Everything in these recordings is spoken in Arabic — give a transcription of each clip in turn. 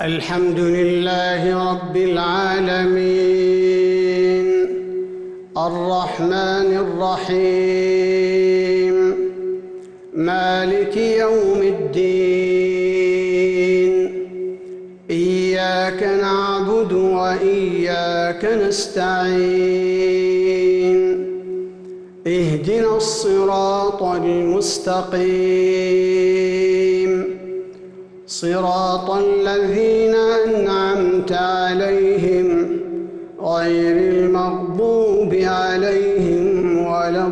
الحمد لله رب العالمين الرحمن الرحيم مالك يوم الدين إياك نعبد وإياك نستعين اهدنا الصراط المستقيم صراط الذين أنعمت عليهم غير المغضوب عليهم ولا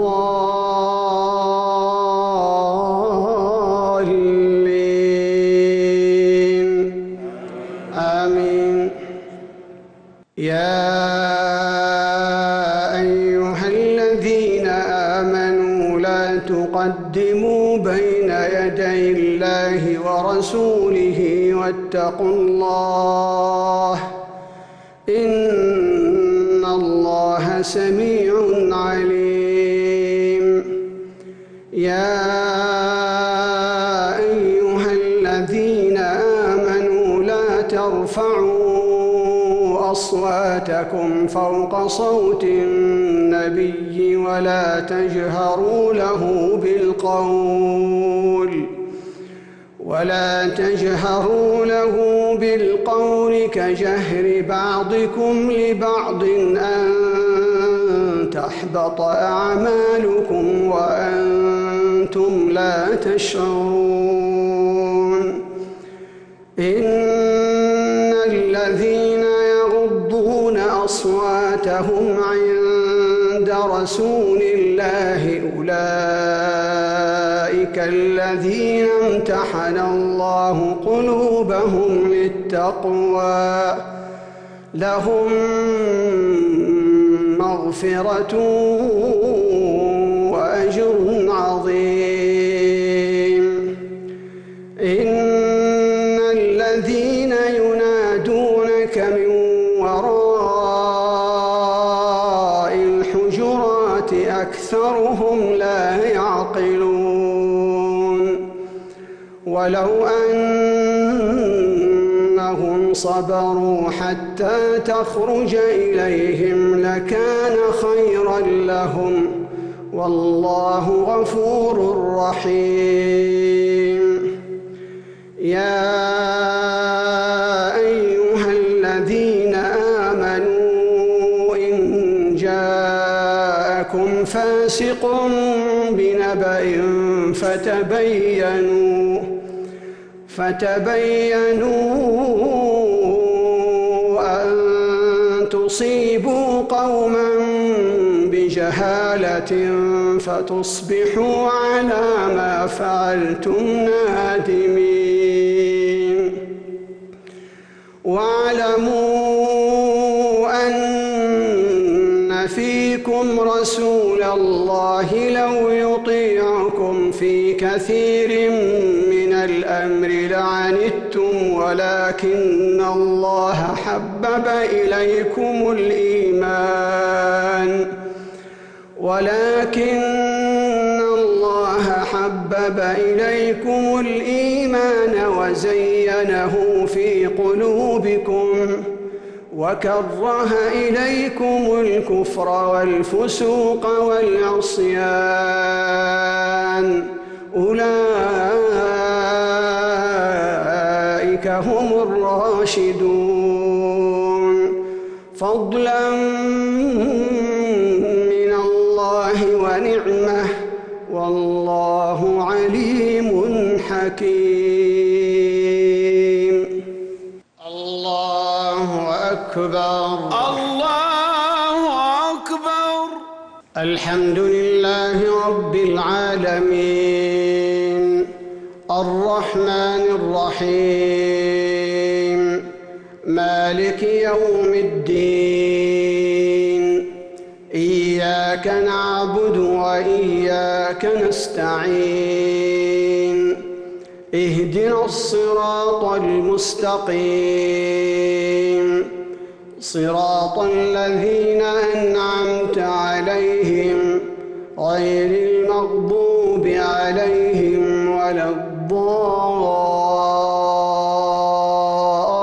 الضالين آمين. يا أيها الذين آمنوا لا تقدموا بين يدي الله ورسوله واتقوا الله إن الله سميع عليم. يا أيها الذين آمنوا لا ترفعوا أصواتكم فوق صوت النبي ولا تجهروا له بالقول كجهر بعضكم لبعض أن تحبط أعمالكم وأنتم لا تشعرون. إن الذين يغضون أصواتهم عند رسول الله أولئك الذين امتحن الله قلوبهم للتقوى لهم مغفرة وأجر عظيم. إن الذين ينادونك من وراء الحجرات أكثرهم لا يعقلون. ولو أنهم صبروا حتى تخرج إليهم لكان خيرا لهم والله غفور رحيم. يا أيها الذين آمنوا إن جاءكم فاسق بنبأ فتبينوا أن تصيبوا قوما بجهالة فتصبحوا على ما فعلتم نادمين. واعلموا أن فيكم رسول الله لو يطيعكم في كثير من الأمر لعنتم ولكن الله حبب إليكم الإيمان وزينه في قلوبكم وكره إليكم الكفر والفسوق والعصيان أولئك هم الراشدون فضلا من الله ونعمه والله عليم حكيم. الله أكبر الله أكبر. الحمد لله رب العالمين الرحمن الرحيم مالك يوم الدين إياك نعبد وإياك نستعين اهدنا الصراط المستقيم صراط الذين أنعمت عليهم غير المغضوب عليهم ولا الضالين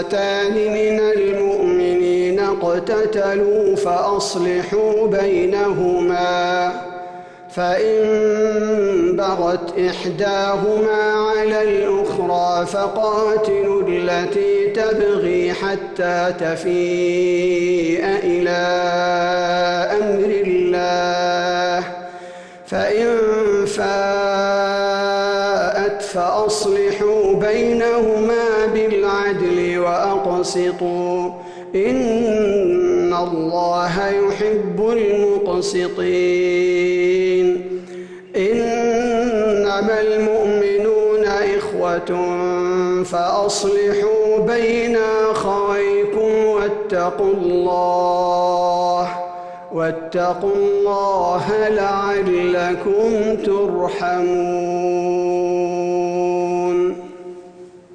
فئتان من المؤمنين اقتتلوا فأصلحوا بينهما فإن بغت إحداهما على الأخرى فقاتلوا التي تبغي حتى تفيء إلى أمر الله فإن فاءت فأصلحوا بينهما بالعدل وأقسطوا إن الله يحب المقسطين إنما المؤمنون إخوة فأصلحوا بين أخويكم واتقوا الله لعلكم ترحمون.